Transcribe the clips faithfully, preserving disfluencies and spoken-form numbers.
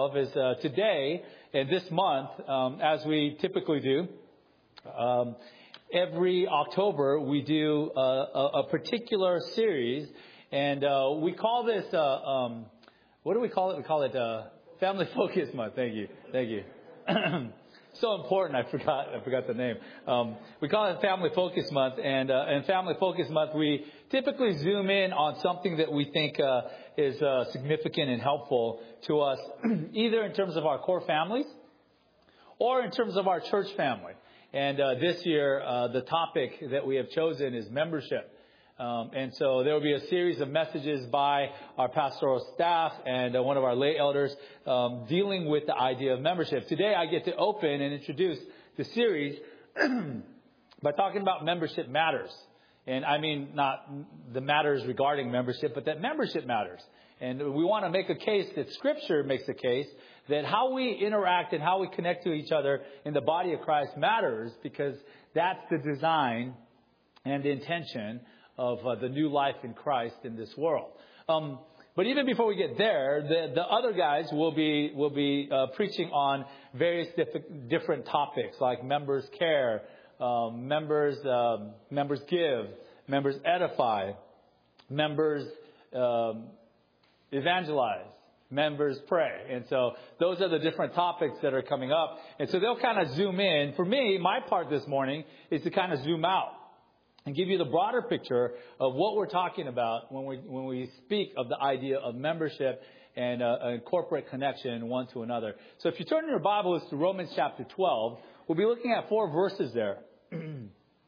of is uh, today and this month, um, as we typically do, um, every October we do uh, a, a particular series, and uh, we call this, uh, um, what do we call it? We call it uh, Family Focus Month. Thank you. Thank you. So important, I forgot I forgot the name. Um, we call it Family Focus Month, and uh, in Family Focus Month, we typically zoom in on something that we think uh, is uh, significant and helpful to us, either in terms of our core families or in terms of our church family. And uh, this year, uh, the topic that we have chosen is membership. Um, and so there will be a series of messages by our pastoral staff and uh, one of our lay elders um, dealing with the idea of membership. Today I get to open and introduce the series by talking about membership matters. And I mean not the matters regarding membership, but that membership matters. And we want to make a case that Scripture makes a case that how we interact and how we connect to each other in the body of Christ matters, because that's the design and the intention of uh, the new life in Christ in this world. Um, but even before we get there, the, the other guys will be will be uh, preaching on various diff- different topics like members care, um, members um, members give, members edify, members um, evangelize, members pray. And so those are the different topics that are coming up. And so they'll kind of zoom in. For me, my part this morning is to kind of zoom out and give you the broader picture of what we're talking about when we when we speak of the idea of membership and uh, a corporate connection one to another. So if you turn in your Bibles to Romans chapter twelve, we'll be looking at four verses there. And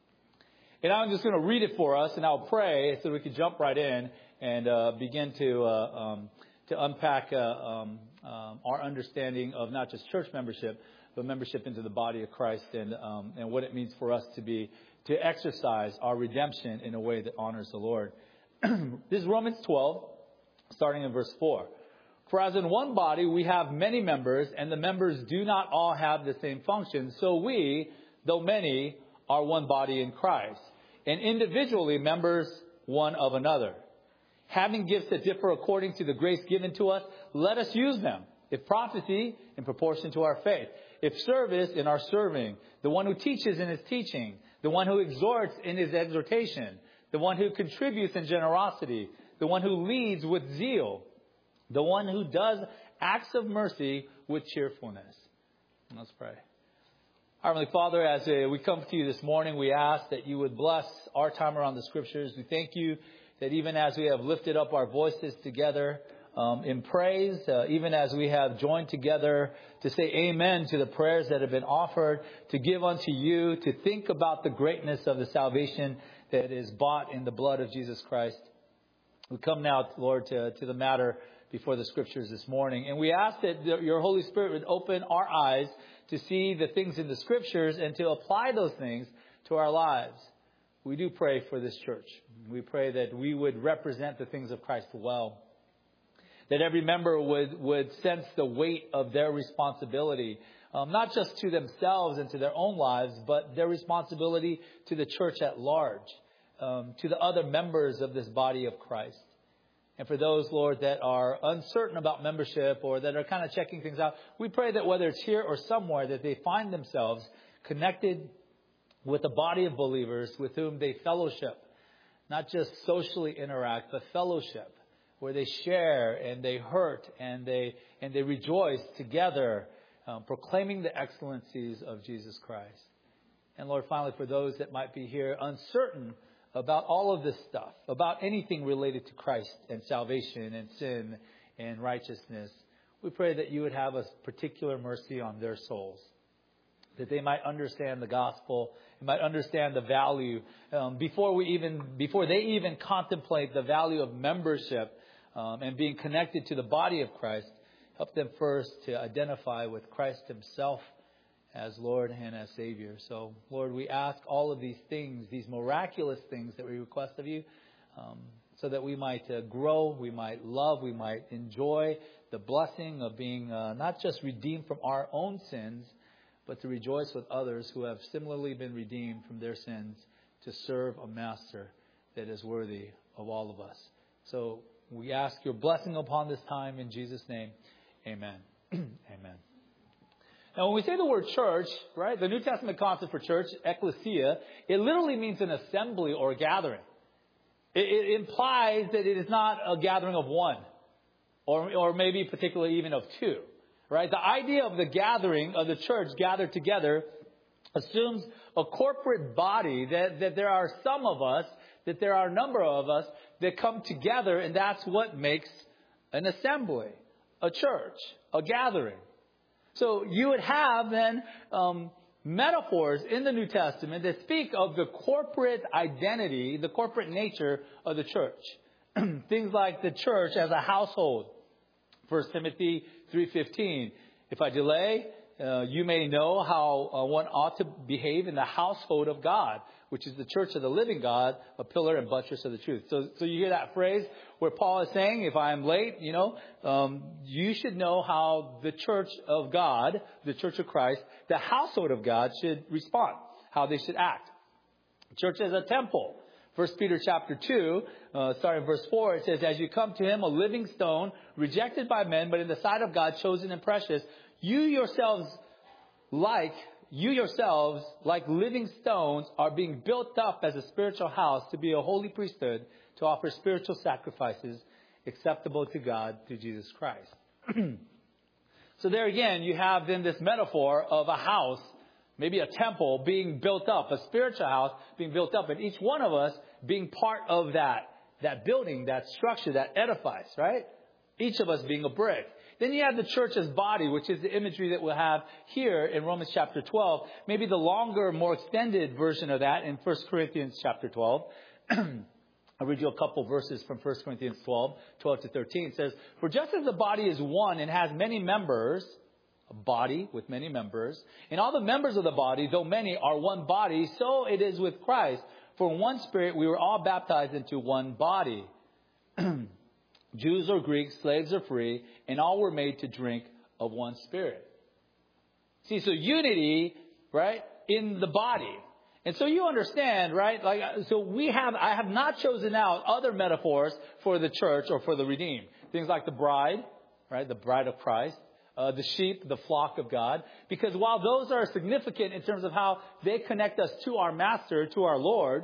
I'm just going to read it for us, and I'll pray so we can jump right in and uh, begin to uh, um, to unpack uh, um, um, our understanding of not just church membership, but membership into the body of Christ, and um, and what it means for us to be to exercise our redemption in a way that honors the Lord. This is Romans twelve, starting in verse four. For as in one body we have many members, and the members do not all have the same function, so we, though many, are one body in Christ, and individually members one of another. Having gifts that differ according to the grace given to us, let us use them. If prophecy, in proportion to our faith. If service, in our serving. The one who teaches in his teaching. The one who exhorts in his exhortation. The one who contributes in generosity. The one who leads with zeal. The one who does acts of mercy with cheerfulness. Let's pray. Our Heavenly Father, as we come to you this morning, we ask that you would bless our time around the Scriptures. We thank you that even as we have lifted up our voices together um, in praise, uh, even as we have joined together to say amen to the prayers that have been offered, to give unto you, to think about the greatness of the salvation that is bought in the blood of Jesus Christ. We come now, Lord, to, to the matter before the Scriptures this morning. And we ask that your Holy Spirit would open our eyes to see the things in the Scriptures and to apply those things to our lives. We do pray for this church. We pray that we would represent the things of Christ well. That every member would, would sense the weight of their responsibility, um, not just to themselves and to their own lives, but their responsibility to the church at large, um, to the other members of this body of Christ. And for those, Lord, that are uncertain about membership or that are kind of checking things out, we pray that whether it's here or somewhere, that they find themselves connected with a body of believers with whom they fellowship, not just socially interact, but fellowship, where they share and they hurt and they and they rejoice together, um, proclaiming the excellencies of Jesus Christ. And Lord, finally, for those that might be here uncertain about all of this stuff, about anything related to Christ and salvation and sin and righteousness, we pray that you would have a particular mercy on their souls, that they might understand the gospel, and might understand the value um, before we even before they even contemplate the value of membership um, and being connected to the body of Christ. Help them first to identify with Christ Himself as Lord and as Savior. So, Lord, we ask all of these things, these miraculous things that we request of you, um, so that we might uh, grow, we might love, we might enjoy the blessing of being uh, not just redeemed from our own sins, but to rejoice with others who have similarly been redeemed from their sins to serve a master that is worthy of all of us. So we ask your blessing upon this time in Jesus' name. Amen. Amen. Now, when we say the word church, right, the New Testament concept for church, ecclesia, it literally means an assembly or a gathering. It, it implies that it is not a gathering of one, or, or maybe particularly even of two, right? The idea of the gathering of the church gathered together assumes a corporate body, that, that there are some of us, that there are a number of us that come together, and that's what makes an assembly, a church, a gathering. So you would have then um, metaphors in the New Testament that speak of the corporate identity, the corporate nature of the church. Things like the church as a household. First Timothy three fifteen. If I delay, uh, you may know how uh, one ought to behave in the household of God, which is the church of the living God, a pillar and buttress of the truth. So, so you hear that phrase where Paul is saying, if I am late, you know, um, you should know how the church of God, the church of Christ, the household of God should respond, how they should act. Church as a temple. First Peter chapter two, uh, starting verse four, it says, as you come to him, a living stone, rejected by men, but in the sight of God, chosen and precious, you yourselves like You yourselves, like living stones, are being built up as a spiritual house to be a holy priesthood, to offer spiritual sacrifices acceptable to God through Jesus Christ. So there again, you have then this metaphor of a house, maybe a temple being built up, a spiritual house being built up, and each one of us being part of that, that building, that structure, that edifice, right? Each of us being a brick. Then you have the church's body, which is the imagery that we'll have here in Romans chapter twelve. Maybe the longer, more extended version of that in First Corinthians chapter twelve. I'll read you a couple verses from First Corinthians twelve, twelve to thirteen. It says, for just as the body is one and has many members, a body with many members, and all the members of the body, though many, are one body, so it is with Christ. For in one Spirit we were all baptized into one body. Jews or Greeks, slaves or free, and all were made to drink of one Spirit. See, so unity, right, in the body. And so you understand, right, like, so we have, I have not chosen out other metaphors for the church or for the redeemed. Things like the bride, right, the bride of Christ, uh, the sheep, the flock of God. Because while those are significant in terms of how they connect us to our Master, to our Lord,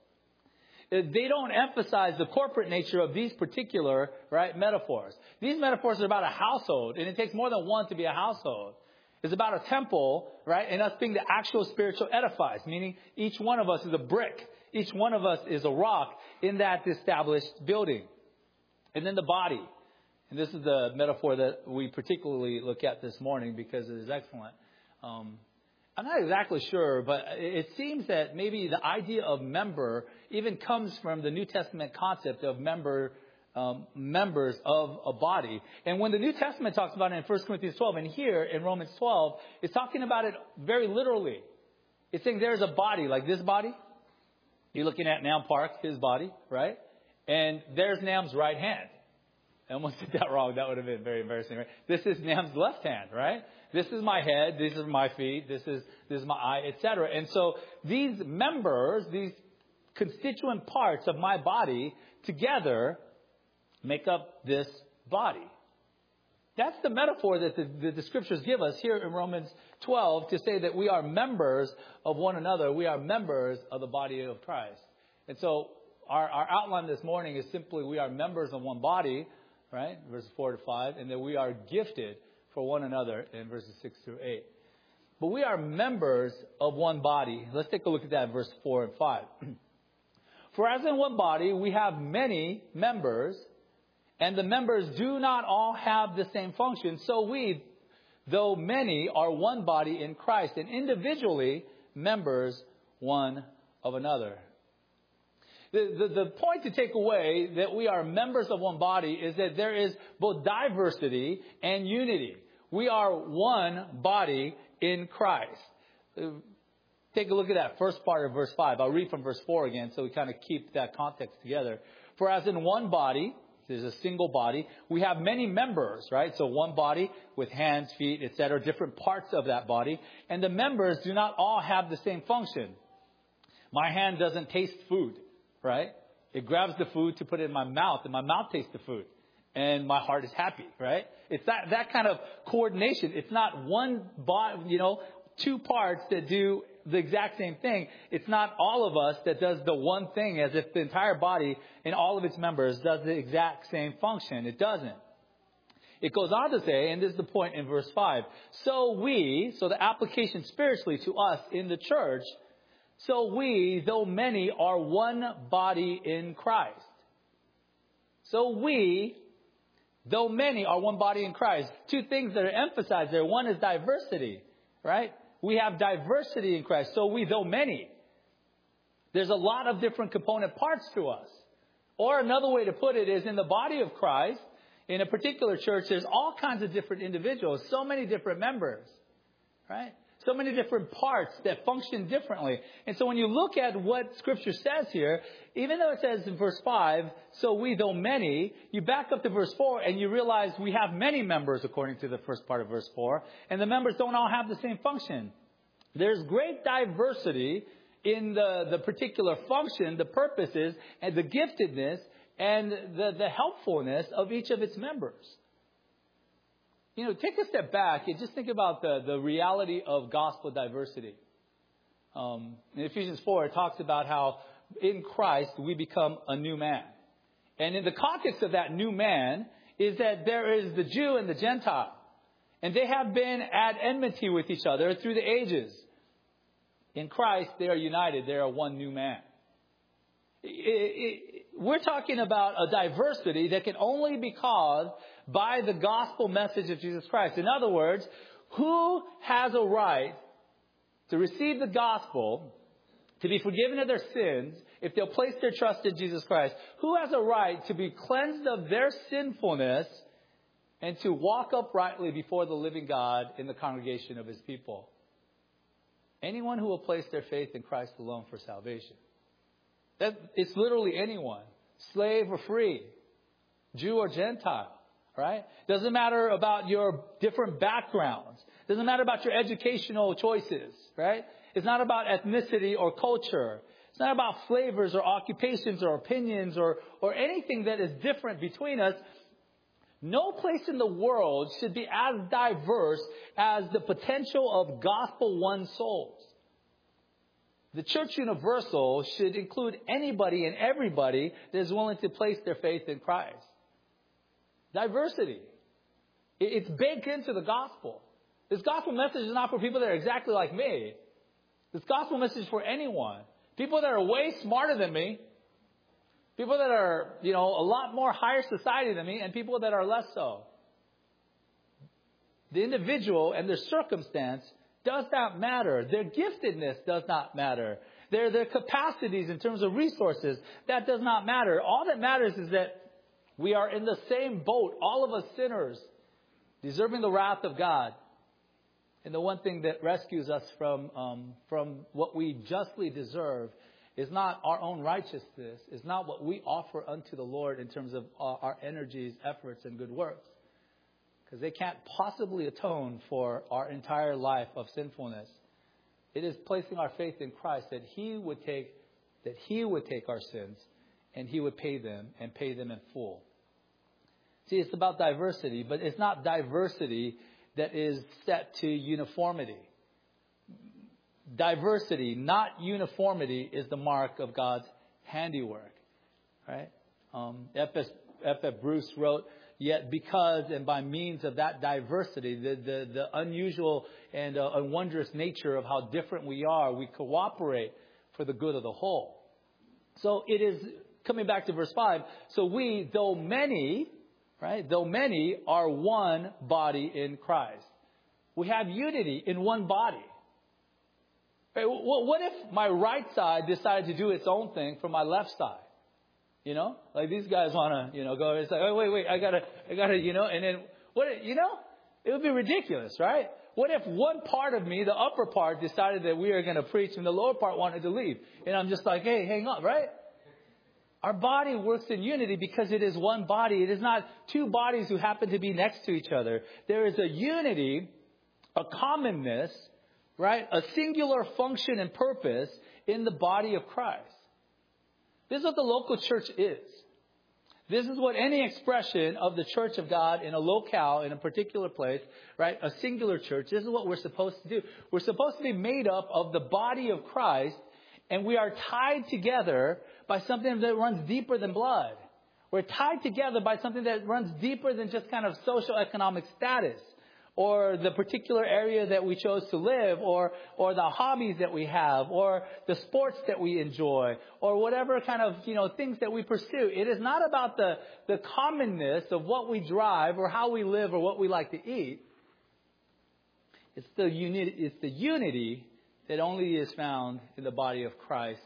they don't emphasize the corporate nature of these particular, right, metaphors. These metaphors are about a household, and it takes more than one to be a household. It's about a temple, right, and us being the actual spiritual edifice, meaning each one of us is a brick. Each one of us is a rock in that established building. And then the body. And this is the metaphor that we particularly look at this morning because it is excellent. Um, I'm not exactly sure, but it seems that maybe the idea of member even comes from the New Testament concept of member, um, members of a body. And when the New Testament talks about it in First Corinthians twelve, and here in Romans twelve, it's talking about it very literally. It's saying there's a body, like this body. You're looking at Nam Park, his body, right? And there's Nam's right hand. I almost did that wrong. That would have been very embarrassing, right? This is Nam's left hand, right? This is my head. These are my feet. This is this is my eye, et cetera. And so these members, these constituent parts of my body together make up this body. That's the metaphor that the, the, the scriptures give us here in Romans twelve to say that we are members of one another. We are members of the body of Christ. And so our, our outline this morning is simply we are members of one body, right? Verses four to five, and that we are gifted for one another in verses six through eight. But we are members of one body. Let's take a look at that in verse four and five. For as in one body we have many members, and the members do not all have the same function, so we, though many, are one body in Christ, and individually members one of another. The, the, the point to take away that we are members of one body is that there is both diversity and unity. We are one body in Christ. Take a look at that first part of verse five. I'll read from verse four again so we kind of keep that context together. For as in one body, there's a single body, we have many members, right? So one body with hands, feet, et cetera, different parts of that body. And the members do not all have the same function. My hand doesn't taste food. Right? It grabs the food to put it in my mouth, and my mouth tastes the food. and my heart is happy, right? It's that, that kind of coordination. It's not one body, you know, two parts that do the exact same thing. It's not all of us that does the one thing as if the entire body and all of its members does the exact same function. It doesn't. It goes on to say, and this is the point in verse five, so we, so the application spiritually to us in the church, so we, though many, are one body in Christ. So we, though many, are one body in Christ. Two things that are emphasized there. One is diversity, right? We have diversity in Christ. So we, though many. There's a lot of different component parts to us. Or another way to put it is in the body of Christ, in a particular church, there's all kinds of different individuals, so many different members, right? So many different parts that function differently. And so when you look at what Scripture says here, even though it says in verse five, so we though many, you back up to verse four and you realize we have many members according to the first part of verse four. And the members don't all have the same function. There's great diversity in the, the particular function, the purposes, and the giftedness, and the, the helpfulness of each of its members. You know, take a step back and just think about the, the reality of gospel diversity. Um, in Ephesians four, it talks about how in Christ we become a new man. And in the context of that new man is that there is the Jew and the Gentile. And they have been at enmity with each other through the ages. In Christ, they are united. They are one new man. It, it, we're talking about a diversity that can only be caused by the gospel message of Jesus Christ. In other words, who has a right to receive the gospel, to be forgiven of their sins, if they'll place their trust in Jesus Christ? Who has a right to be cleansed of their sinfulness and to walk uprightly before the living God in the congregation of His people? Anyone who will place their faith in Christ alone for salvation. That, it's literally anyone, slave or free, Jew or Gentile, right? Doesn't matter about your different backgrounds. Doesn't matter about your educational choices, right? It's not about ethnicity or culture. It's not about flavors or occupations or opinions or, or anything that is different between us. No place in the world should be as diverse as the potential of gospel-won souls. The Church Universal should include anybody and everybody that is willing to place their faith in Christ. Diversity. It's baked into the gospel. This gospel message is not for people that are exactly like me. This gospel message is for anyone. People that are way smarter than me. People that are, you know, a lot more higher society than me, and people that are less so. The individual and their circumstance does not matter. Their giftedness does not matter. Their, their capacities in terms of resources, that does not matter. All that matters is that we are in the same boat, all of us sinners, deserving the wrath of God. And the one thing that rescues us from, um, from what we justly deserve is not our own righteousness, is not what we offer unto the Lord in terms of our, our energies, efforts, and good works. Because they can't possibly atone for our entire life of sinfulness. It is placing our faith in Christ that He would take, that He would take our sins and He would pay them and pay them in full. See, it's about diversity, but it's not diversity that is set to uniformity. Diversity, not uniformity, is the mark of God's handiwork. Right? Um, F F Bruce wrote, yet because and by means of that diversity, the, the, the unusual and uh, wondrous nature of how different we are, we cooperate for the good of the whole. So it is, coming back to verse five, so we, though many, right, though many are one body in Christ. We have unity in one body. Right, what if my right side decided to do its own thing for my left side? You know, like these guys want to, you know, go, it's like, oh, wait, wait, I got to, I got to, you know, and then what, you know, it would be ridiculous, right? What if one part of me, the upper part, decided that we are going to preach and the lower part wanted to leave? And I'm just like, hey, hang on, right? Our body works in unity because it is one body. It is not two bodies who happen to be next to each other. There is a unity, a commonness, right? A singular function and purpose in the body of Christ. This is what the local church is. This is what any expression of the church of God in a locale, in a particular place, right? A singular church. This is what we're supposed to do. We're supposed to be made up of the body of Christ, and we are tied together by something that runs deeper than blood. We're tied together by something that runs deeper than just kind of social economic status, or the particular area that we chose to live, or or the hobbies that we have, or the sports that we enjoy, or whatever kind of, you know, things that we pursue. It is not about the, the commonness of what we drive or how we live or what we like to eat. It's the unity, it's the unity that only is found in the body of Christ,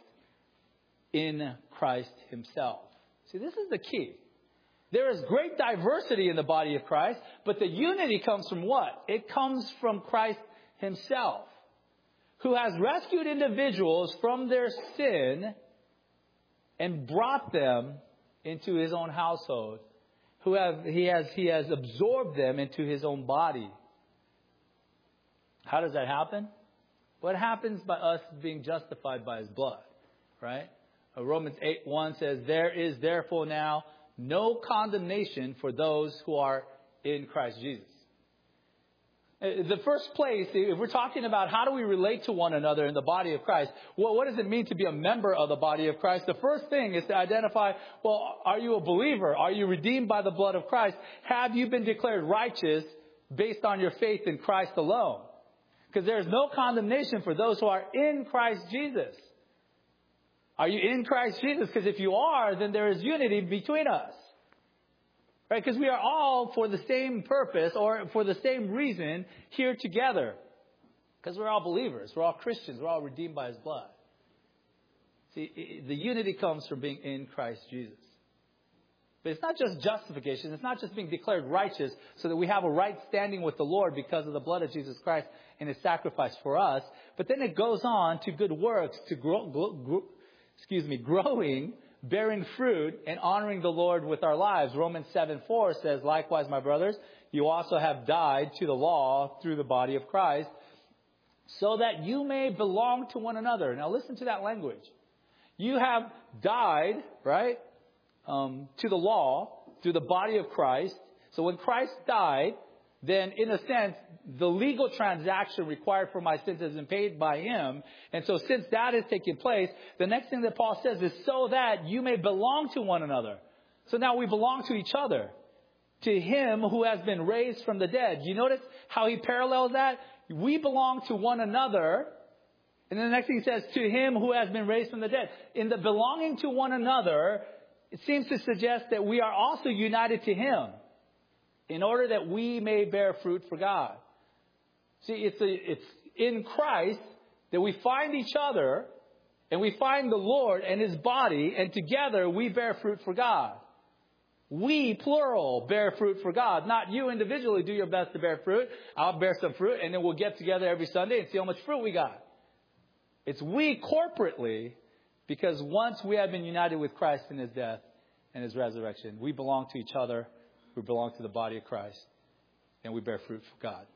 in Christ himself. See, this is the key. There is great diversity in the body of Christ, but the unity comes from what? It comes from Christ himself, who has rescued individuals from their sin and brought them into his own household. Who have he has he has absorbed them into his own body. How does that happen? What happens by us being justified by his blood, right? Romans eight one says, "There is therefore now no condemnation for those who are in Christ Jesus." The first place, if we're talking about how do we relate to one another in the body of Christ, well, what does it mean to be a member of the body of Christ? The first thing is to identify, well, are you a believer? Are you redeemed by the blood of Christ? Have you been declared righteous based on your faith in Christ alone? Because there is no condemnation for those who are in Christ Jesus. Are you in Christ Jesus? Because if you are, then there is unity between us. Right? Because we are all for the same purpose or for the same reason here together. Because we're all believers. We're all Christians. We're all redeemed by his blood. See, the unity comes from being in Christ Jesus. But it's not just justification. It's not just being declared righteous so that we have a right standing with the Lord because of the blood of Jesus Christ and his sacrifice for us. But then it goes on to good works, to grow, grow excuse me, growing, bearing fruit, and honoring the Lord with our lives. Romans seven four says, "Likewise, my brothers, you also have died to the law through the body of Christ, so that you may belong to one another." Now listen to that language. You have died, right, um, to the law through the body of Christ. So when Christ died, then in a sense, the legal transaction required for my sins has been paid by him. And so since that is taking place, the next thing that Paul says is so that you may belong to one another. So now we belong to each other, to him who has been raised from the dead. You notice how he parallels that? We belong to one another. And then the next thing he says, to him who has been raised from the dead. In the belonging to one another, it seems to suggest that we are also united to him, in order that we may bear fruit for God. See, it's, a, it's in Christ that we find each other and we find the Lord and his body, and together we bear fruit for God. We, plural, bear fruit for God. Not you individually do your best to bear fruit. I'll bear some fruit and then we'll get together every Sunday and see how much fruit we got. It's we corporately, because once we have been united with Christ in his death and his resurrection, we belong to each other. We belong to the body of Christ, and we bear fruit for God.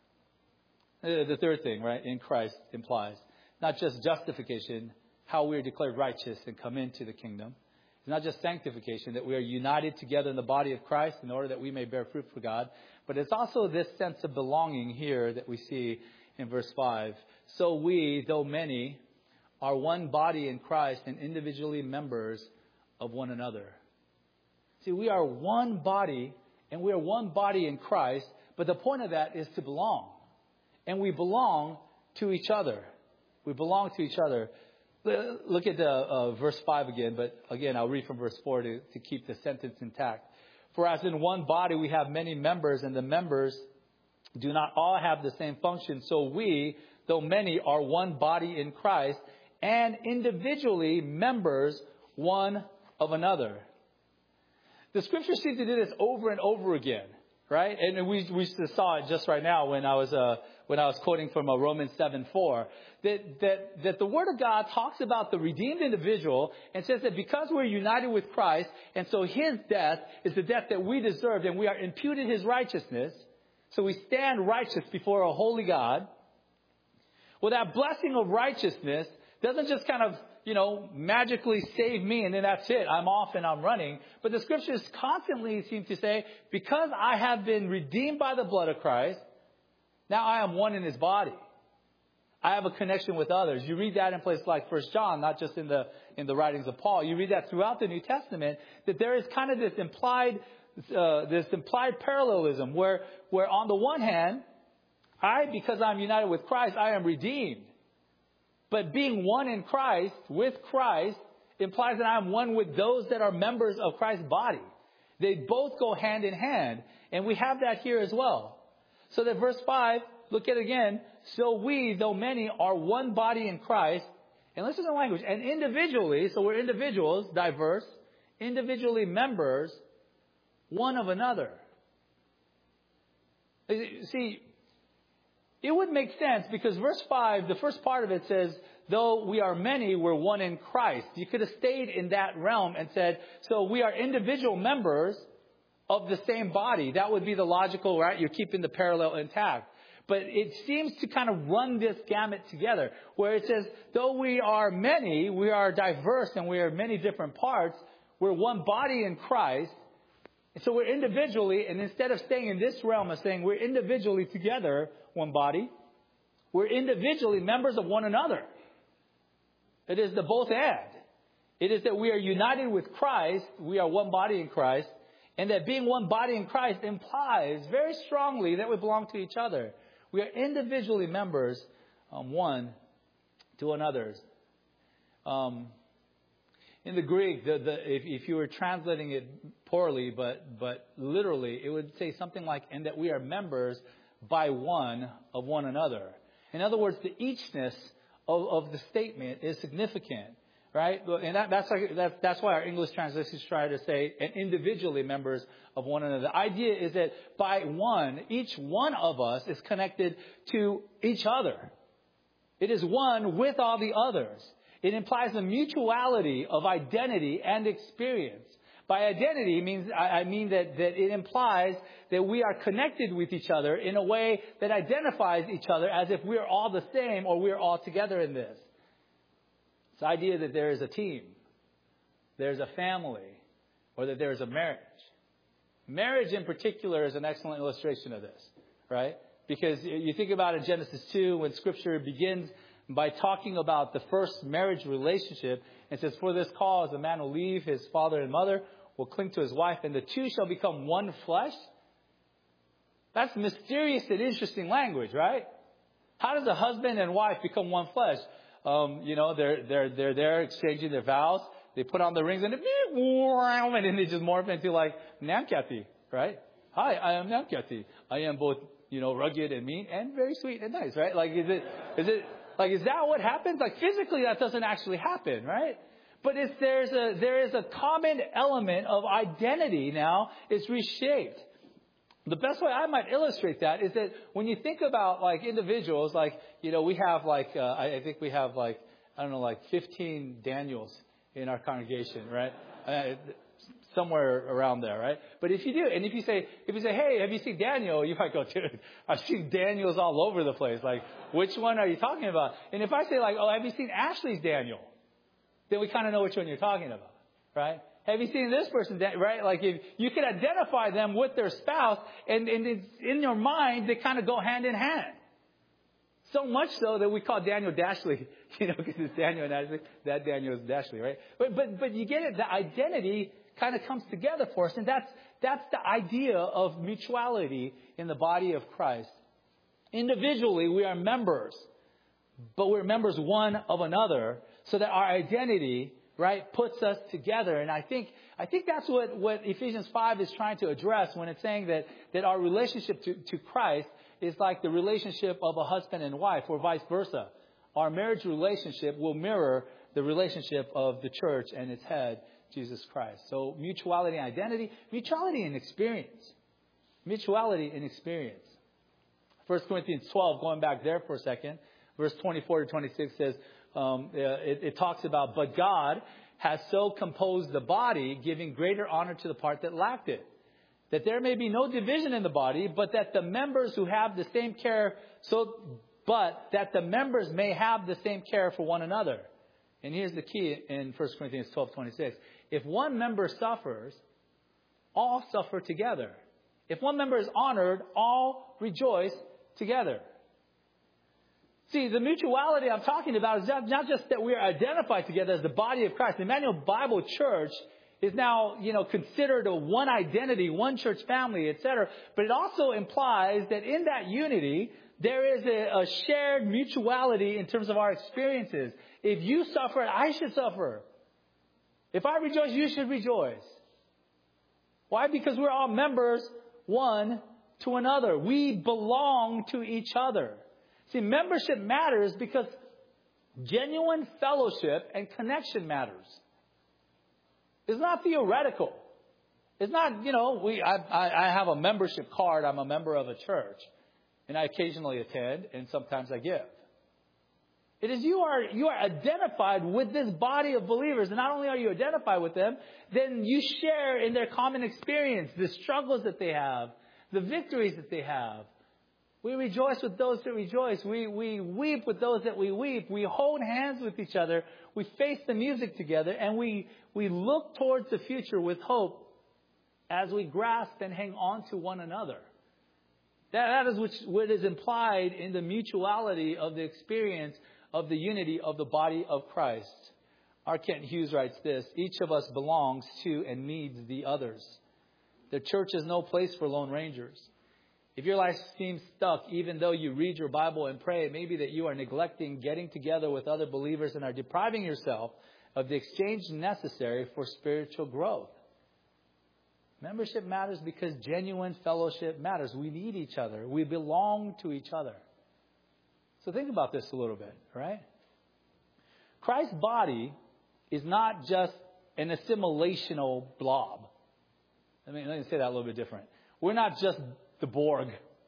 The third thing, right, in Christ implies not just justification, how we are declared righteous and come into the kingdom. It's not just sanctification, that we are united together in the body of Christ in order that we may bear fruit for God. But it's also this sense of belonging here that we see in verse five. So we, though many, are one body in Christ and individually members of one another. See, we are one body, and we are one body in Christ, but the point of that is to belong. And we belong to each other. We belong to each other. Look at the, uh, verse five again, but again, I'll read from verse four to, to keep the sentence intact. For as in one body we have many members, and the members do not all have the same function, so we, though many, are one body in Christ, and individually members one of another. The scriptures seem to do this over and over again, right? And we we saw it just right now when I was uh, when I was quoting from uh, Romans seven four, that that that the Word of God talks about the redeemed individual and says that because we're united with Christ, and so his death is the death that we deserved, and we are imputed his righteousness, so we stand righteous before a holy God. Well, that blessing of righteousness doesn't just kind of, you know, magically save me and then that's it. I'm off and I'm running. But the scriptures constantly seem to say, because I have been redeemed by the blood of Christ, now I am one in his body. I have a connection with others. You read that in places like First John, not just in the in the writings of Paul. You read that throughout the New Testament, that there is kind of this implied uh, this implied parallelism where where on the one hand, I, because I'm united with Christ, I am redeemed. But being one in Christ, with Christ, implies that I'm one with those that are members of Christ's body. They both go hand in hand. And we have that here as well. So that verse five, look at it again. So we, though many, are one body in Christ. And listen to the language. And individually, so we're individuals, diverse, individually members, one of another. See, it would make sense because verse five, the first part of it says, though we are many, we're one in Christ. You could have stayed in that realm and said, so we are individual members of the same body. That would be the logical, right? You're keeping the parallel intact. But it seems to kind of run this gamut together where it says, though we are many, we are diverse and we are many different parts, we're one body in Christ. So we're individually, and instead of staying in this realm of saying we're individually together, one body, we're individually members of one another. It is the both and. It is that we are united with Christ, we are one body in Christ, and that being one body in Christ implies very strongly that we belong to each other. We are individually members, um, one to another. Um, in the Greek, the, the, if, if you were translating it poorly, but but literally, it would say something like, "and that we are members by one of one another." In other words, the eachness of, of the statement is significant, right? And that, that's like that, that's why our English translations try to say, "and individually members of one another." The idea is that by one, each one of us is connected to each other. It is one with all the others. It implies a mutuality of identity and experience. By identity means I mean that, that it implies that we are connected with each other in a way that identifies each other as if we're all the same or we're all together in this. It's the idea that there is a team, there's a family, or that there is a marriage. Marriage in particular is an excellent illustration of this, right? Because you think about in Genesis two, when Scripture begins by talking about the first marriage relationship, it says, "For this cause a man will leave his father and mother, will cling to his wife, and the two shall become one flesh." That's mysterious and interesting language, right? How does a husband and wife become one flesh? Um, you know, they're they're they're there exchanging their vows. They put on the rings and, it, and then they just morph into like Namkati, right? "Hi, I am Namkati. I am both, you know, rugged and mean and very sweet and nice," right? Like, is it is it like is that what happens? Like physically, that doesn't actually happen, right? But it's, there's a there is a common element of identity now. It's reshaped. The best way I might illustrate that is that when you think about like individuals, like, you know, we have like, uh, I, I think we have like, I don't know, like fifteen Daniels in our congregation, right? Uh, somewhere around there, right? But if you do, and if you say, if you say, "Hey, have you seen Daniel?" You might go, "Dude, I've seen Daniels all over the place. Like, which one are you talking about?" And if I say like, "Oh, have you seen Ashley's Daniel?" Then we kind of know which one you're talking about, right? Have you seen this person, right? Like if you can identify them with their spouse, and, and it's in your mind, they kind of go hand in hand. So much so that we call Daniel Dashley, you know, because it's Daniel and Ashley. That Daniel is Dashley, right? But but but you get it. The identity kind of comes together for us, and that's that's the idea of mutuality in the body of Christ. Individually, we are members, but we're members one of another, so that our identity, right, puts us together. And I think I think that's what, what Ephesians five is trying to address when it's saying that, that our relationship to, to Christ is like the relationship of a husband and wife, or vice versa. Our marriage relationship will mirror the relationship of the church and its head, Jesus Christ. So mutuality and identity, mutuality and experience. Mutuality and experience. First Corinthians twelve, going back there for a second, verse twenty-four to twenty-six says, um, it, it talks about, "But God has so composed the body, giving greater honor to the part that lacked it, that there may be no division in the body, but that the members who have the same care, so, but that the members may have the same care for one another. And here's the key in First Corinthians twelve twenty-six. If one member suffers, all suffer together. If one member is honored, all rejoice together. See, the mutuality I'm talking about is not, not just that we are identified together as the body of Christ. The Emmanuel Bible Church is now, you know, considered a one identity, one church family, et cetera. But it also implies that in that unity, there is a, a shared mutuality in terms of our experiences. If you suffer, I should suffer. If I rejoice, you should rejoice. Why? Because we're all members one to another. We belong to each other. See, membership matters because genuine fellowship and connection matters. It's not theoretical. It's not, you know, we. I, I, I have a membership card. I'm a member of a church. And I occasionally attend, and sometimes I give. It is you are you are identified with this body of believers. And not only are you identified with them, then you share in their common experience, the struggles that they have, the victories that they have. We rejoice with those that rejoice. We, we weep with those that we weep. We hold hands with each other. We face the music together. And we, we look towards the future with hope as we grasp and hang on to one another. That, that is which, what is implied in the mutuality of the experience of the unity of the body of Christ. R. Kent Hughes writes this: each of us belongs to and needs the others. The church is no place for lone rangers. If your life seems stuck, even though you read your Bible and pray, it may be that you are neglecting getting together with other believers and are depriving yourself of the exchange necessary for spiritual growth. Membership matters because genuine fellowship matters. We need each other. We belong to each other. So think about this a little bit, right? Christ's body is not just an assimilational blob. Let me, let me say that a little bit different. We're not just the Borg.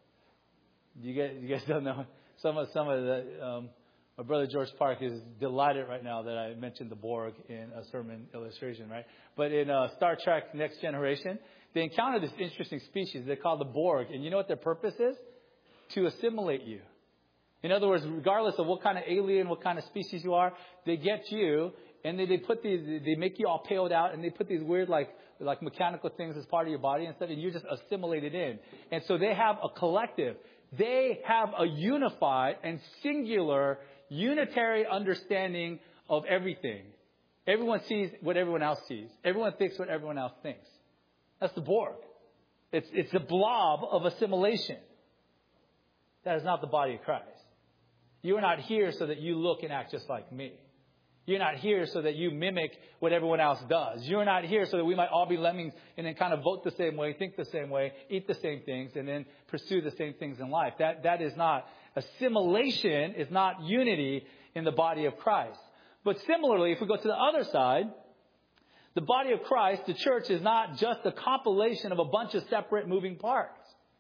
You guys, you guys don't know. Some of some of the um, my brother George Park is delighted right now that I mentioned the Borg in a sermon illustration, right? But in uh, Star Trek: Next Generation, they encounter this interesting species. They're called the Borg, and you know what their purpose is? To assimilate you. In other words, regardless of what kind of alien, what kind of species you are, they get you, and they, they put these, they make you all paled out, and they put these weird like. like mechanical things as part of your body and stuff, and you're just assimilated in. And so they have a collective. They have a unified and singular, unitary understanding of everything. Everyone sees what everyone else sees. Everyone thinks what everyone else thinks. That's the Borg. It's, it's a blob of assimilation. That is not the body of Christ. You are not here so that you look and act just like me. You're not here so that you mimic what everyone else does. You're not here so that we might all be lemmings and then kind of vote the same way, think the same way, eat the same things, and then pursue the same things in life. That, that is not, assimilation is not unity in the body of Christ. But similarly, if we go to the other side, the body of Christ, the church, is not just a compilation of a bunch of separate moving parts.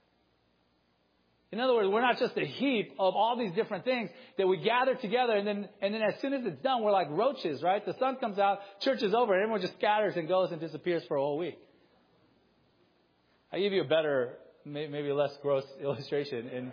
In other words, we're not just a heap of all these different things that we gather together, and then and then as soon as it's done, we're like roaches, right? The sun comes out, church is over, and everyone just scatters and goes and disappears for a whole week. I'll give you a better, maybe less gross illustration. And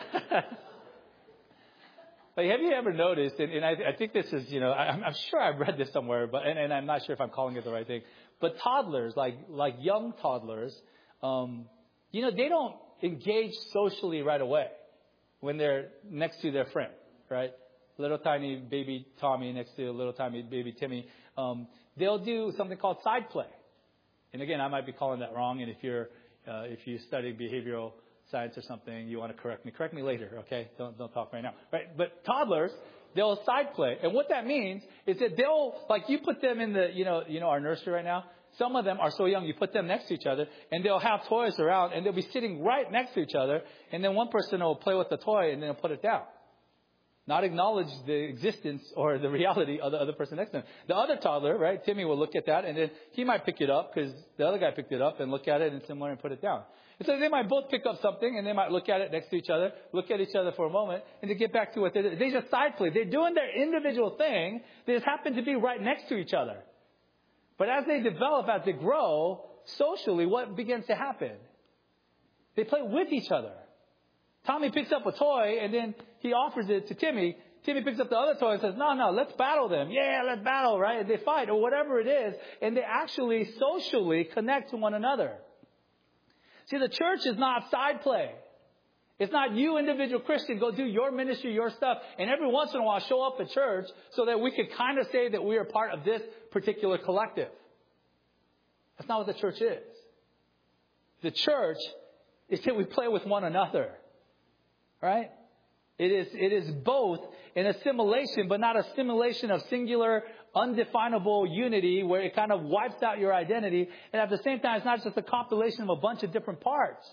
like, have you ever noticed, and, and I, I think this is, you know, I, I'm sure I've read this somewhere, but and, and I'm not sure if I'm calling it the right thing, but toddlers, like like young toddlers, um, you know, they don't engage socially right away when they're next to their friend, right? Little tiny baby Tommy next to little tiny baby Timmy. Um, they'll do something called side play. And again, I might be calling that wrong. And if you're, uh, if you study behavioral science or something, you want to correct me. Correct me later, okay? Don't don't talk right now, right? But toddlers, they'll side play, and what that means is that they'll, like, you put them in the, you know, you know, our nursery right now. Some of them are so young, you put them next to each other, and they'll have toys around, and they'll be sitting right next to each other, and then one person will play with the toy, and then they'll put it down. Not acknowledge the existence or the reality of the other person next to them. The other toddler, right, Timmy will look at that, and then he might pick it up, because the other guy picked it up, and look at it, and similar, and put it down. And so they might both pick up something, and they might look at it next to each other, look at each other for a moment, and they get back to what they do. They just side play. They're doing their individual thing. They just happen to be right next to each other. But as they develop, as they grow, socially, what begins to happen? They play with each other. Tommy picks up a toy, and then he offers it to Timmy. Timmy picks up the other toy and says, no, no, let's battle them. Yeah, let's battle, right? And they fight or whatever it is. And they actually socially connect to one another. See, the church is not side play. It's not you, individual Christian, go do your ministry, your stuff, and every once in a while show up at church so that we could kind of say that we are part of this particular collective. That's not what the church is. The church is that we play with one another. Right? It is, it is both an assimilation, but not a simulation of singular, undefinable unity where it kind of wipes out your identity. And at the same time, it's not just a compilation of a bunch of different parts.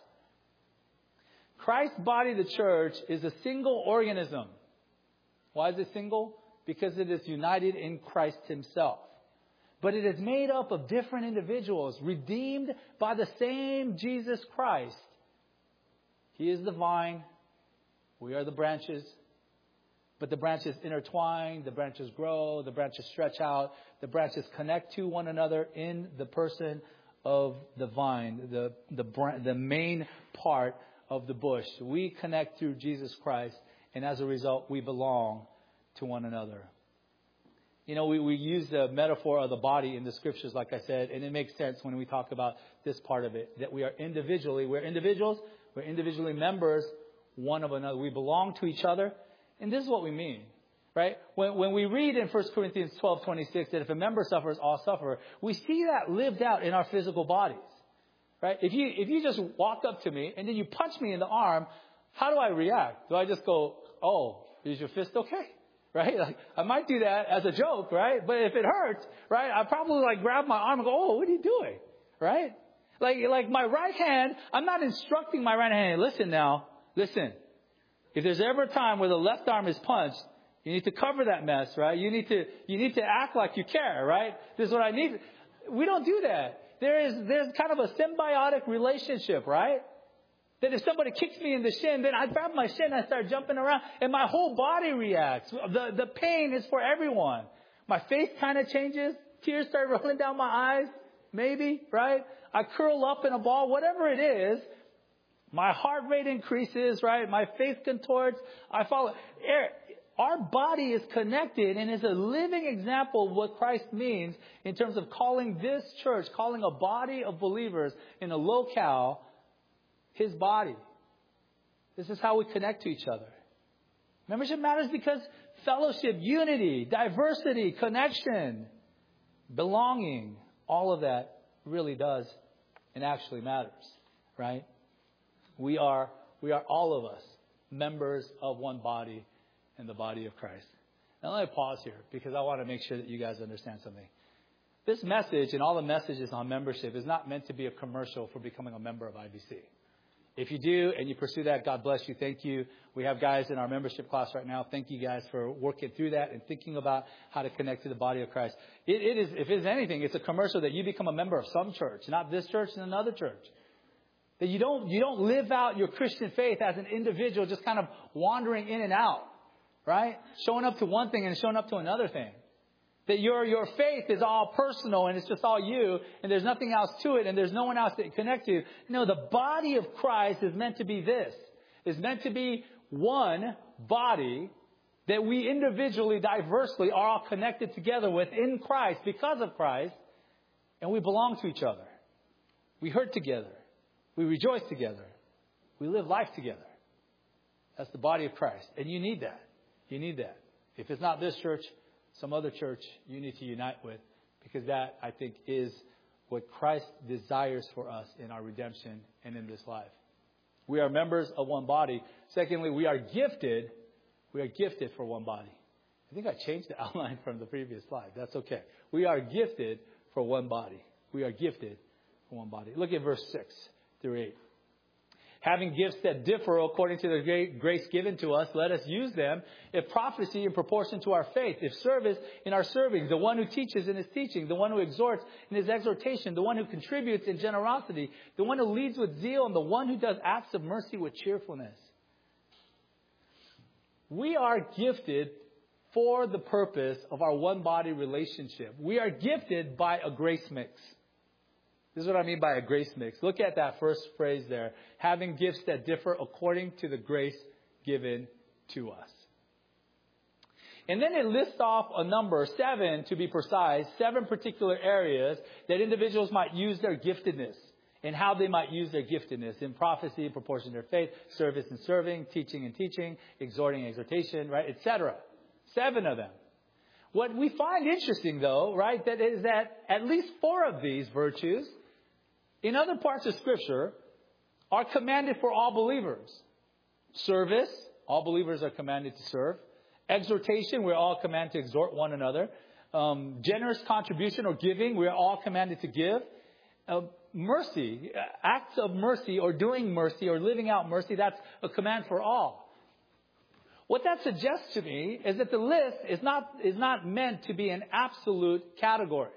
Christ's body, the church, is a single organism. Why is it single? Because it is united in Christ himself. But it is made up of different individuals, redeemed by the same Jesus Christ. He is the vine. We are the branches. But the branches intertwine, the branches grow, the branches stretch out, the branches connect to one another in the person of the vine, the, the, the main part of the bush. We connect through Jesus Christ, and as a result, we belong to one another. You know, we, we use the metaphor of the body in the scriptures, like I said, and it makes sense when we talk about this part of it, that we are individually, we're individuals, we're individually members one of another. We belong to each other. And this is what we mean, right? When, when we read in First Corinthians twelve twenty-six that if a member suffers, all suffer, we see that lived out in our physical bodies, right? If you, if you just walk up to me and then you punch me in the arm, how do I react? Do I just go, oh, is your fist okay? Right? Like, I might do that as a joke, right? But if it hurts, right, I probably like grab my arm and go, oh, what are you doing? Right? Like, like my right hand, I'm not instructing my right hand, listen now, listen. If there's ever a time where the left arm is punched, you need to cover that mess, right? You need to, you need to act like you care, right? This is what I need. We don't do that. There is, there's kind of a symbiotic relationship, right? That if somebody kicks me in the shin, then I grab my shin, I start jumping around, and my whole body reacts. The, the pain is for everyone. My face kind of changes. Tears start rolling down my eyes, maybe, right? I curl up in a ball, whatever it is. My heart rate increases, right? My face contorts. I follow. Our body is connected and is a living example of what Christ means in terms of calling this church, calling a body of believers in a locale, his body. This is how we connect to each other. Membership matters because fellowship, unity, diversity, connection, belonging, all of that really does and actually matters, right? We are, we are all of us members of one body in the body of Christ. Now let me pause here because I want to make sure that you guys understand something. This message and all the messages on membership is not meant to be a commercial for becoming a member of I B C. If you do and you pursue that, God bless you. Thank you. We have guys in our membership class right now. Thank you guys for working through that and thinking about how to connect to the body of Christ. It, it is, if it's anything, it's a commercial that you become a member of some church, not this church and another church. That you don't, you don't live out your Christian faith as an individual, just kind of wandering in and out, right? Showing up to one thing and showing up to another thing. That your, your faith is all personal and it's just all you and there's nothing else to it and there's no one else to connect to. No, the body of Christ is meant to be this. It's meant to be one body that we individually, diversely are all connected together with in Christ because of Christ, and we belong to each other. We hurt together. We rejoice together. We live life together. That's the body of Christ. And you need that. You need that. If it's not this church, some other church you need to unite with, because that, I think, is what Christ desires for us in our redemption and in this life. We are members of one body. Secondly, we are gifted. We are gifted for one body. I think I changed the outline from the previous slide. That's okay. We are gifted for one body. We are gifted for one body. Look at verse six through eight. Having gifts that differ according to the great grace given to us, let us use them. If prophecy, in proportion to our faith. If service, in our serving. The one who teaches in his teaching. The one who exhorts in his exhortation. The one who contributes in generosity. The one who leads with zeal. And the one who does acts of mercy with cheerfulness. We are gifted for the purpose of our one body relationship. We are gifted by a grace mix. This is what I mean by a grace mix. Look at that first phrase there. Having gifts that differ according to the grace given to us. And then it lists off a number, seven to be precise, seven particular areas that individuals might use their giftedness and how they might use their giftedness in prophecy, proportion to their faith, service and serving, teaching and teaching, exhorting, exhortation, right, et cetera. Seven of them. What we find interesting, though, right, that is that at least four of these virtues in other parts of Scripture are commanded for all believers. Service, all believers are commanded to serve. Exhortation, we're all commanded to exhort one another. Um, generous contribution or giving, we're all commanded to give. Uh, mercy, acts of mercy or doing mercy or living out mercy, that's a command for all. What that suggests to me is that the list is not, is not meant to be in absolute categories.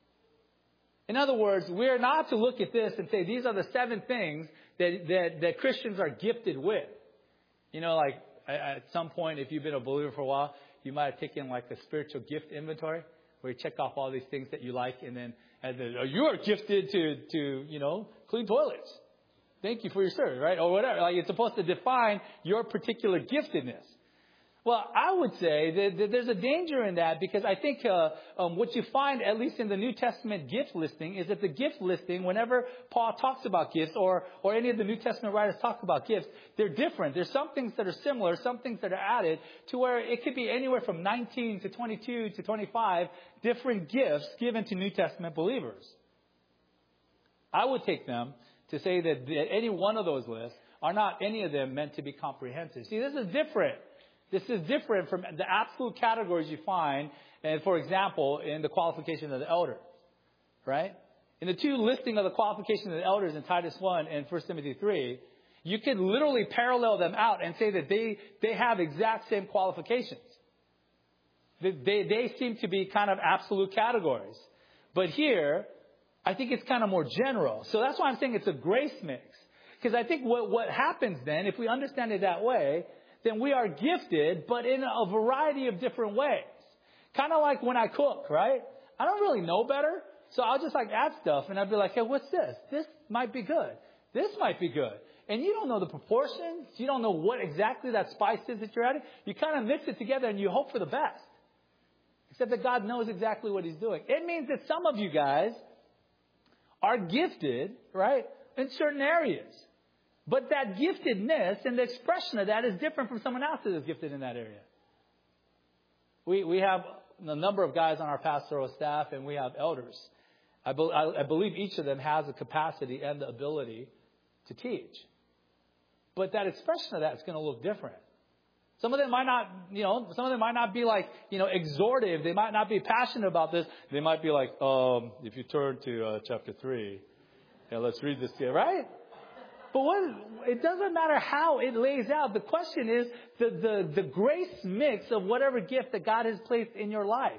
In other words, we're not to look at this and say these are the seven things that, that, that Christians are gifted with. You know, like at some point, if you've been a believer for a while, you might have taken like a spiritual gift inventory where you check off all these things that you like and then and then, oh, you are gifted to, to, you know, clean toilets. Thank you for your service, right? Or whatever. Like it's supposed to define your particular giftedness. Well, I would say that, that there's a danger in that because I think uh, um, what you find, at least in the New Testament gift listing, is that the gift listing, whenever Paul talks about gifts or, or any of the New Testament writers talk about gifts, they're different. There's some things that are similar, some things that are added to where it could be anywhere from nineteen to twenty-two to twenty-five different gifts given to New Testament believers. I would take them to say that, that any one of those lists are not any of them meant to be comprehensive. See, this is different. This is different from the absolute categories you find, and for example, in the qualification of the elders, right? In the two listing of the qualification of the elders in Titus one and First Timothy three, you can literally parallel them out and say that they, they have exact same qualifications. They, they, they seem to be kind of absolute categories. But here, I think it's kind of more general. So that's why I'm saying it's a grace mix. Because I think what, what happens then, if we understand it that way, then we are gifted, but in a variety of different ways. Kind of like when I cook, right? I don't really know better, so I'll just like add stuff, and I'll be like, hey, what's this? This might be good. This might be good. And you don't know the proportions. You don't know what exactly that spice is that you're adding. You kind of mix it together, and you hope for the best. Except that God knows exactly what He's doing. It means that some of you guys are gifted, right, in certain areas. But that giftedness and the expression of that is different from someone else that is gifted in that area. We we have a number of guys on our pastoral staff, and we have elders. I, be, I, I believe each of them has the capacity and the ability to teach. But that expression of that is going to look different. Some of them might not, you know, some of them might not be like, you know, exhortive. They might not be passionate about this. They might be like, um, if you turn to uh, chapter three, yeah, let's read this here, right? But what, it doesn't matter how it lays out. The question is the, the, the grace mix of whatever gift that God has placed in your life.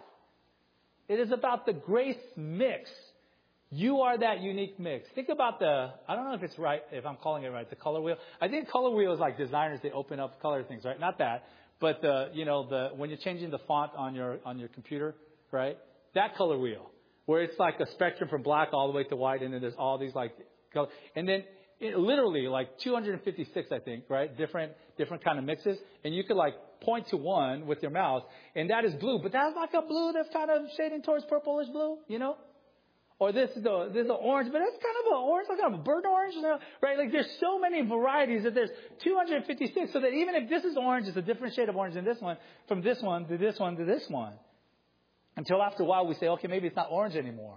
It is about the grace mix. You are that unique mix. Think about the, I don't know if it's right, if I'm calling it right, the color wheel. I think color wheel is like designers, they open up color things, right? Not that. But the, you know, the, when you're changing the font on your, on your computer, right? That color wheel. Where it's like a spectrum from black all the way to white, and then there's all these like color. And then, It, literally like two hundred fifty-six, I think, right? Different, different kind of mixes. And you could like point to one with your mouse, and that is blue. But that's like a blue that's kind of shading towards purplish blue, you know? Or this is the, this is the orange, but it's kind of an orange, like kind of a burnt orange, you know? Right? Like there's so many varieties that there's two hundred fifty-six. So that even if this is orange, it's a different shade of orange than this one, from this one to this one to this one. Until after a while we say, okay, maybe it's not orange anymore.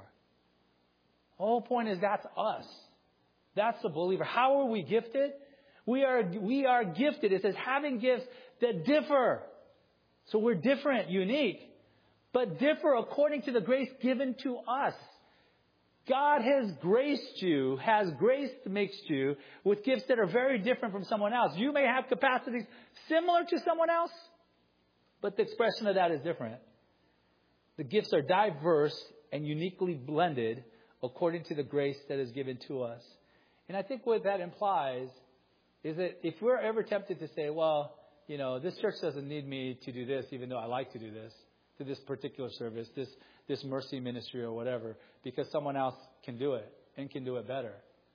The whole point is that's us. That's the believer. How are we gifted? We are, we are gifted. It says having gifts that differ. So we're different, unique, but differ according to the grace given to us. God has graced you, has graced mixed you with gifts that are very different from someone else. You may have capacities similar to someone else, but the expression of that is different. The gifts are diverse and uniquely blended according to the grace that is given to us. And I think what that implies is that if we're ever tempted to say, well, you know, this church doesn't need me to do this, even though I like to do this, to this particular service, this, this mercy ministry or whatever, because someone else can do it and can do it better,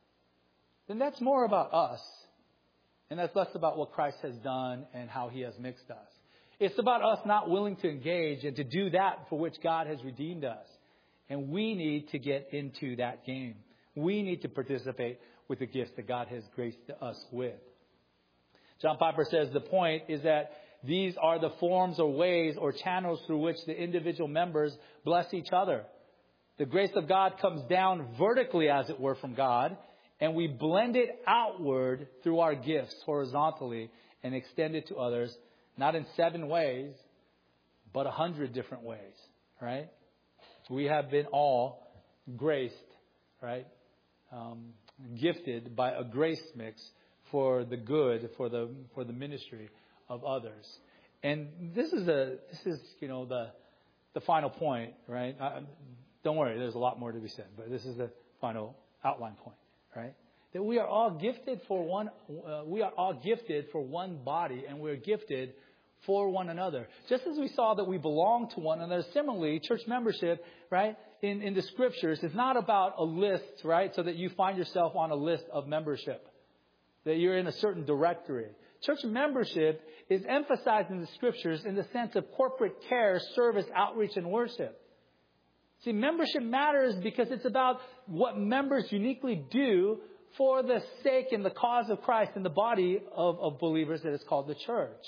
then that's more about us. And that's less about what Christ has done and how He has mixed us. It's about us not willing to engage and to do that for which God has redeemed us. And we need to get into that game. We need to participate with the gifts that God has graced us with. John Piper says the point is that these are the forms or ways or channels through which the individual members bless each other. The grace of God comes down vertically, as it were, from God, and we blend it outward through our gifts horizontally and extend it to others, not in seven ways, but a hundred different ways, right? We have been all graced, right? Um, gifted by a grace mix for the good, for the for the ministry of others. And this is a this is you know the the final point, right? I, don't worry, there's a lot more to be said, but this is the final outline point, right? That we are all gifted for one. Uh, we are all gifted for one body, and we're gifted for one another. Just as we saw that we belong to one another, similarly, church membership, right, in, in the scriptures is not about a list, right, so that you find yourself on a list of membership, that you're in a certain directory. Church membership is emphasized in the scriptures in the sense of corporate care, service, outreach, and worship. See, membership matters because it's about what members uniquely do for the sake and the cause of Christ in the body of, of believers that is called the church.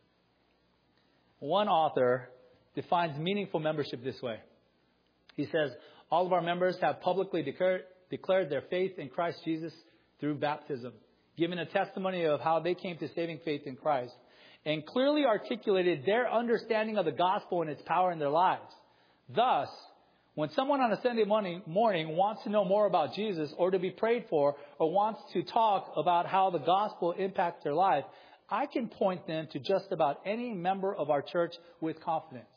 One author defines meaningful membership this way. He says, all of our members have publicly declared, declared their faith in Christ Jesus through baptism, given a testimony of how they came to saving faith in Christ, and clearly articulated their understanding of the gospel and its power in their lives. Thus, when someone on a Sunday morning, morning wants to know more about Jesus or to be prayed for or wants to talk about how the gospel impacts their life, I can point them to just about any member of our church with confidence.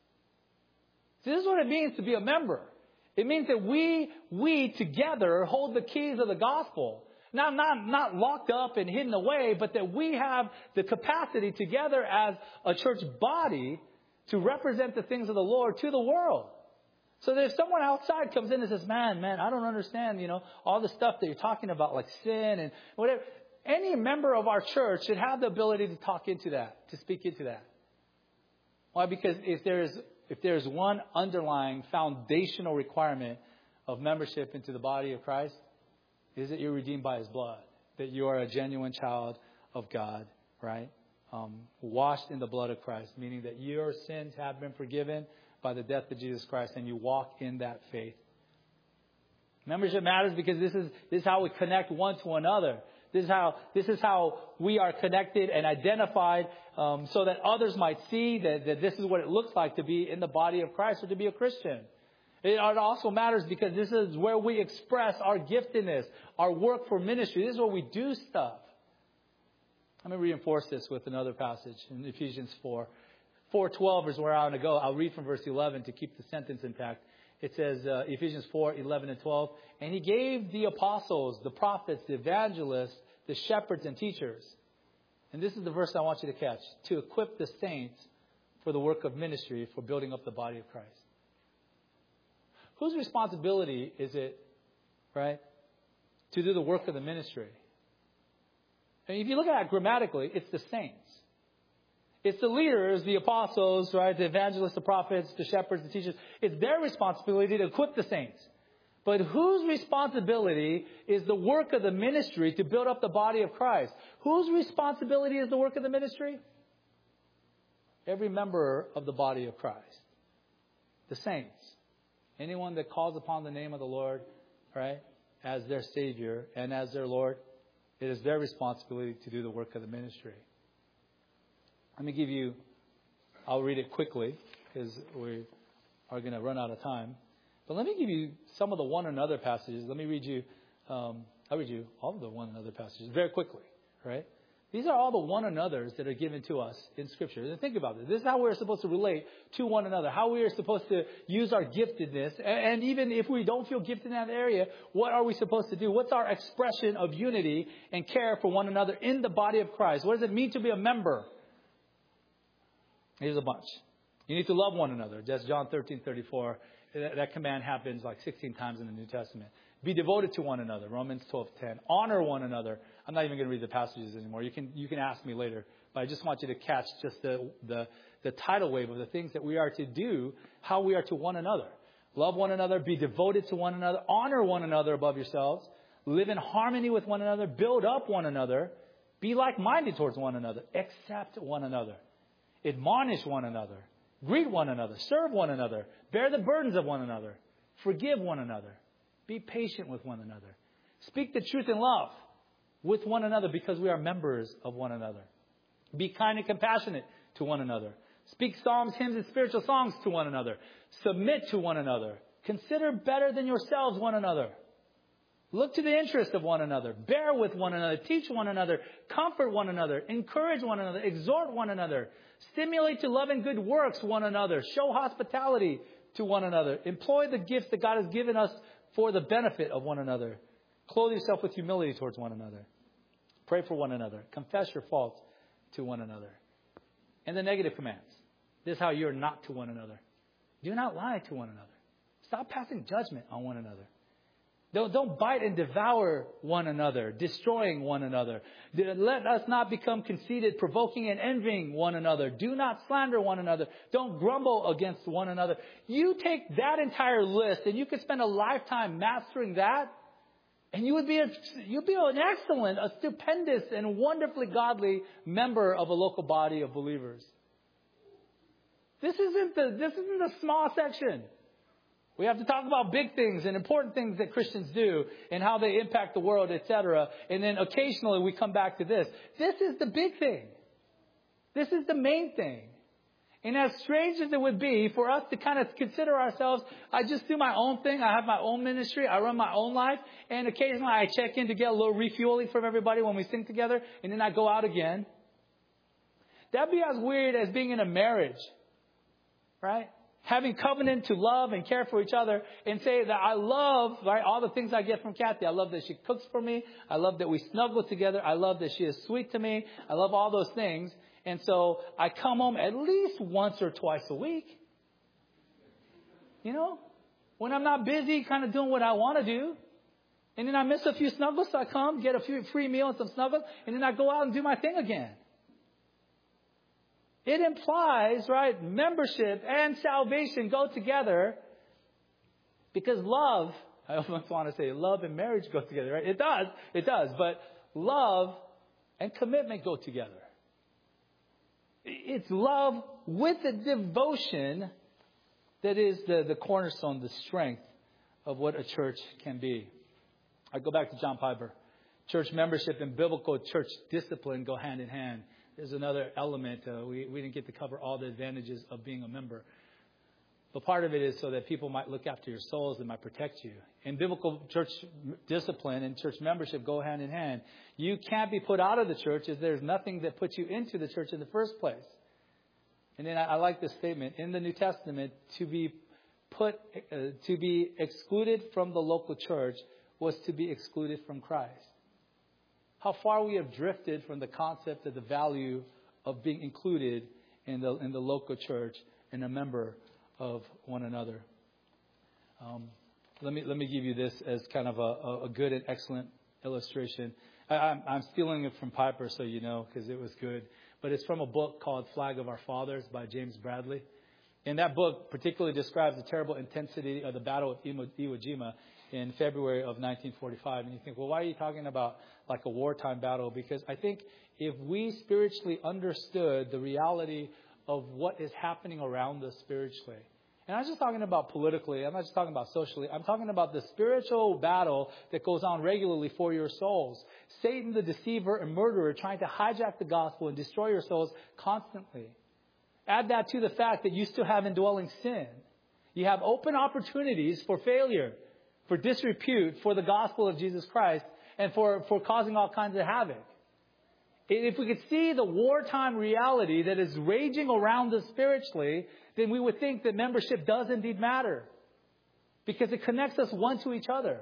See, this is what it means to be a member. It means that we, we together hold the keys of the gospel. Not, not, not locked up and hidden away, but that we have the capacity together as a church body to represent the things of the Lord to the world. So that if someone outside comes in and says, man, man, I don't understand, you know, all the stuff that you're talking about, like sin and whatever. Any member of our church should have the ability to talk into that, to speak into that. Why? Because if there is if there is one underlying foundational requirement of membership into the body of Christ, is that you're redeemed by His blood, that you are a genuine child of God, right? Um, washed in the blood of Christ, meaning that your sins have been forgiven by the death of Jesus Christ, and you walk in that faith. Membership matters because this is this is how we connect one to another. This is how this is how we are connected and identified, um, so that others might see that, that this is what it looks like to be in the body of Christ or to be a Christian. It also matters because this is where we express our giftedness, our work for ministry. This is where we do stuff. Let me reinforce this with another passage in Ephesians four. four twelve is where I want to go. I'll read from verse eleven to keep the sentence intact. It says, uh, Ephesians four, eleven and twelve, and He gave the apostles, the prophets, the evangelists, the shepherds and teachers. And this is the verse I want you to catch. To equip the saints for the work of ministry, for building up the body of Christ. Whose responsibility is it, right, to do the work of the ministry? And if you look at it grammatically, it's the saints. It's the leaders, the apostles, right, the evangelists, the prophets, the shepherds, the teachers. It's their responsibility to equip the saints. But whose responsibility is the work of the ministry to build up the body of Christ? Whose responsibility is the work of the ministry? Every member of the body of Christ. The saints. Anyone that calls upon the name of the Lord, right, as their Savior and as their Lord, it is their responsibility to do the work of the ministry. Let me give you, I'll read it quickly because we are going to run out of time. But let me give you some of the one another passages. Let me read you, um, I'll read you all of the one another passages very quickly, right? These are all the one another's that are given to us in Scripture. And think about this. This is how we're supposed to relate to one another, how we are supposed to use our giftedness. And even if we don't feel gifted in that area, what are we supposed to do? What's our expression of unity and care for one another in the body of Christ? What does it mean to be a member? Here's a bunch. You need to love one another. That's John thirteen thirty-four. That, that command happens like sixteen times in the New Testament. Be devoted to one another. Romans twelve ten. Honor one another. I'm not even going to read the passages anymore. You can you can ask me later But I just want you to catch just the, the, the tidal wave of the things that we are to do, how we are to one another. Love one another, be devoted to one another, honor one another above yourselves, live in harmony with one another, build up one another, be like-minded towards one another, accept one another, admonish one another, greet one another, serve one another, bear the burdens of one another, forgive one another, be patient with one another, speak the truth in love with one another because we are members of one another. Be kind and compassionate to one another. Speak psalms, hymns, and spiritual songs to one another. Submit to one another. Consider better than yourselves one another. Look to the interest of one another. Bear with one another. Teach one another. Comfort one another. Encourage one another. Exhort one another. Stimulate to love and good works one another. Show hospitality to one another. Employ the gifts that God has given us for the benefit of one another. Clothe yourself with humility towards one another. Pray for one another. Confess your faults to one another. And the negative commands. This is how you're not to one another. Do not lie to one another. Stop passing judgment on one another. Don't, don't bite and devour one another, destroying one another. Let us not become conceited, provoking and envying one another. Do not slander one another. Don't grumble against one another. You take that entire list and you could spend a lifetime mastering that. And you would be a, you'd be an excellent, a stupendous and wonderfully godly member of a local body of believers. This isn't the, this isn't the small section. We have to talk about big things and important things that Christians do and how they impact the world, et cetera. And then occasionally we come back to this. This is the big thing. This is the main thing. And as strange as it would be for us to kind of consider ourselves, I just do my own thing. I have my own ministry. I run my own life. And occasionally I check in to get a little refueling from everybody when we sing together. And then I go out again. That'd be as weird as being in a marriage. Right? Having covenant to love and care for each other and say that I love, right, all the things I get from Kathy. I love that she cooks for me. I love that we snuggle together. I love that she is sweet to me. I love all those things. And so I come home at least once or twice a week. You know, when I'm not busy kind of doing what I want to do. And then I miss a few snuggles. So I come, get a few free meal and some snuggles. And then I go out and do my thing again. It implies, right, membership and salvation go together because love, I almost want to say love and marriage go together, right? It does, it does, but love and commitment go together. It's love with the devotion that is the, the cornerstone, the strength of what a church can be. I go back to John Piper. Church membership and biblical church discipline go hand in hand. There's another element. Uh, we, we didn't get to cover all the advantages of being a member. But part of it is so that people might look after your souls and might protect you. And biblical church discipline and church membership go hand in hand. You can't be put out of the church if there's nothing that puts you into the church in the first place. And then I, I like this statement. In the New Testament, to be put, uh, to be excluded from the local church was to be excluded from Christ. How far we have drifted from the concept of the value of being included in the in the local church and a member of one another. Um, let me let me give you this as kind of a, a good and excellent illustration. I, I'm, I'm stealing it from Piper, so you know, because it was good. But it's from a book called Flag of Our Fathers by James Bradley. And that book particularly describes the terrible intensity of the Battle of Iwo Jima in February of nineteen forty-five. And you think, well, why are you talking about like a wartime battle? Because I think if we spiritually understood the reality of what is happening around us spiritually, and I'm not just talking about politically, I'm not just talking about socially, I'm talking about the spiritual battle that goes on regularly for your souls. Satan, the deceiver and murderer, trying to hijack the gospel and destroy your souls constantly. Add that to the fact that you still have indwelling sin. You have open opportunities for failure, for disrepute, for the gospel of Jesus Christ, and for, for causing all kinds of havoc. If we could see the wartime reality that is raging around us spiritually, then we would think that membership does indeed matter. Because it connects us one to each other.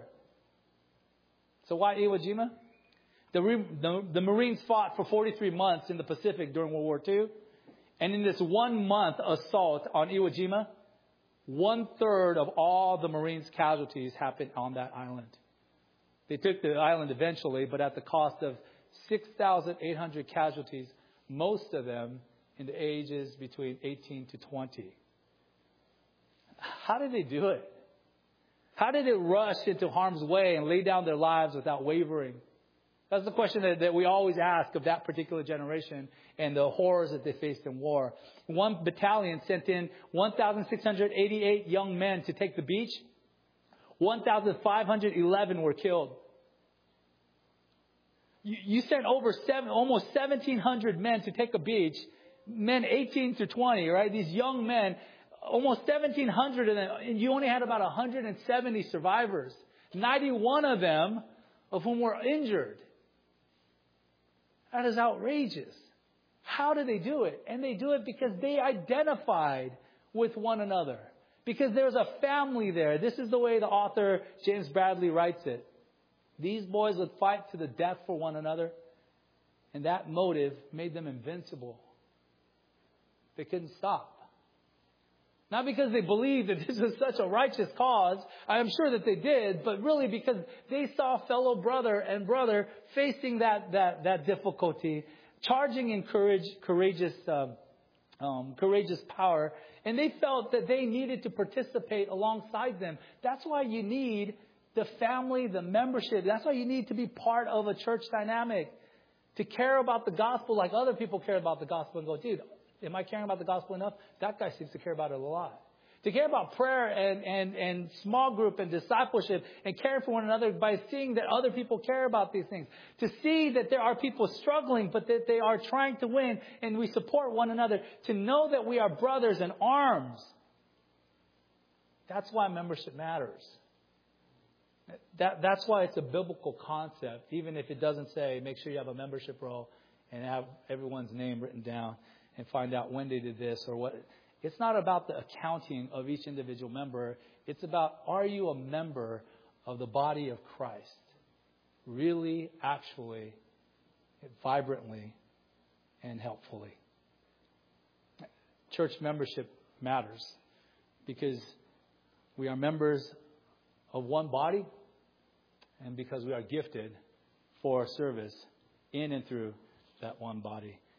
So why Iwo Jima? The, the, the Marines fought for forty-three months in the Pacific during World War Two. And in this one month assault on Iwo Jima, one third of all the Marines' casualties happened on that island. They took the island eventually, but at the cost of six thousand eight hundred casualties most of them in the ages between eighteen to twenty. How did they do it? How did they rush into harm's way and lay down their lives without wavering? That's the question that, that we always ask of that particular generation and the horrors that they faced in war. One battalion sent in one thousand six hundred eighty-eight young men to take the beach. one thousand five hundred eleven were killed. You, you sent over seven, almost seventeen hundred men to take a beach. Men eighteen to twenty, right? These young men, almost seventeen hundred of them, and you only had about one hundred seventy survivors. ninety-one of them of whom were injured. That is outrageous. How do they do it? And they do it because they identified with one another. Because there's a family there. This is the way the author James Bradley writes it. These boys would fight to the death for one another. And that motive made them invincible. They couldn't stop. Not because they believed that this was such a righteous cause. I am sure that they did. But really because they saw fellow brother and brother facing that, that, that difficulty. Charging in courage, courageous, um, um, courageous power. And they felt that they needed to participate alongside them. That's why you need the family, the membership. That's why you need to be part of a church dynamic. To care about the gospel like other people care about the gospel and go, dude, am I caring about the gospel enough? That guy seems to care about it a lot. To care about prayer and, and, and small group and discipleship and caring for one another by seeing that other people care about these things. To see that there are people struggling, but that they are trying to win and we support one another. To know that we are brothers in arms. That's why membership matters. That, that's why it's a biblical concept, even if it doesn't say make sure you have a membership roll and have everyone's name written down and find out when they did this or what. It's not about the accounting of each individual member. It's about, are you a member of the body of Christ? Really, actually, vibrantly, and helpfully. Church membership matters because we are members of one body and because we are gifted for service in and through that one body.